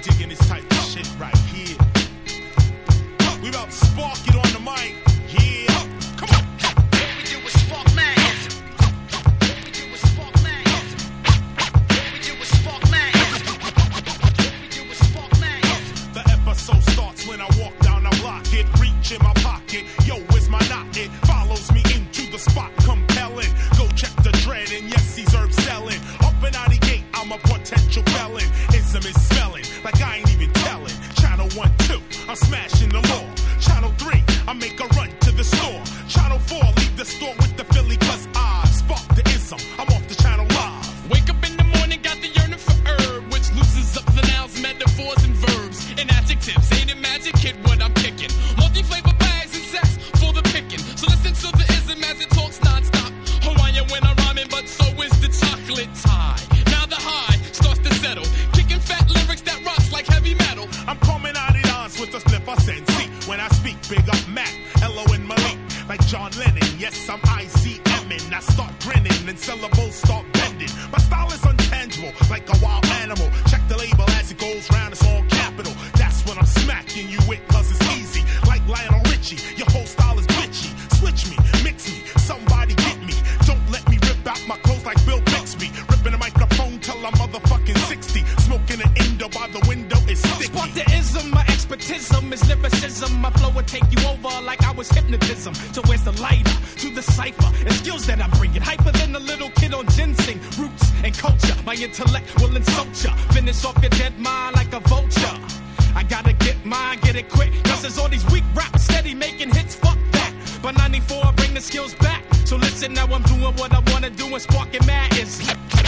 digging this type of shit right here. We about to spark it on the mic. Yeah. Come on. What we do is spark mass. What we do is spark mass. What we do is spark mass. What we do is spark mass. The episode starts when I walk down the block. It reach in my pocket. Yo, where's my knot? It follows me into the spot, compelling. Go check the dread, and yes, he's herb selling. Up and out the gate, I'm a potential felon. Ism is smelling like I ain't even telling. Channel 1, 2, I'm smashing the law. Channel 3, I make a run to the store. Channel 4, leave the store with the Philly, cause I spark the ism. I'm off the channel live. Wake up in the morning, got the yearning for herb, which loosens up the nouns, metaphors, and verbs, and adjectives. Ain't it magic, kid, what I'm kicking? Multi-flavor bags and sex for the picking. So listen to the ism as it talks non-stop. Hawaiian when I'm rhyming, but so is the chocolate tie. Now the high starts to settle, kicking fat lyrics that rocks like heavy metal. I'm coming out of dance with a slip I send. See, when I speak, big up Mac, Elo and Malik. Like John Lennon, yes, I'm ICMing. I start grinning and syllables start bending. My style is untangible, like a wild animal. Check the label as it goes round, it's all capital. That's what I'm smacking you with, cause it's easy. Like Lionel Richie, your whole style is bitchy. Switch me, mix me, somebody get me. Don't let me rip out my clothes like Bill Bixby. Ripping a microphone till I'm motherfucking 60. Smoking an Indo by the window is sticky. Spark the ism, my expertism is lyricism. My flow will take you over like I was hypnotism. So where's the lighter to the cipher and skills that I'm bringing? Hyper than a little kid on ginseng, roots and culture. My intellect will insult ya. Finish off your dead mind like a vulture. I gotta get mine, get it quick. Cause there's all these weak rappers steady making hits, fuck that. By 94, I bring the skills back. So listen, now I'm doing what I wanna do and sparking mad is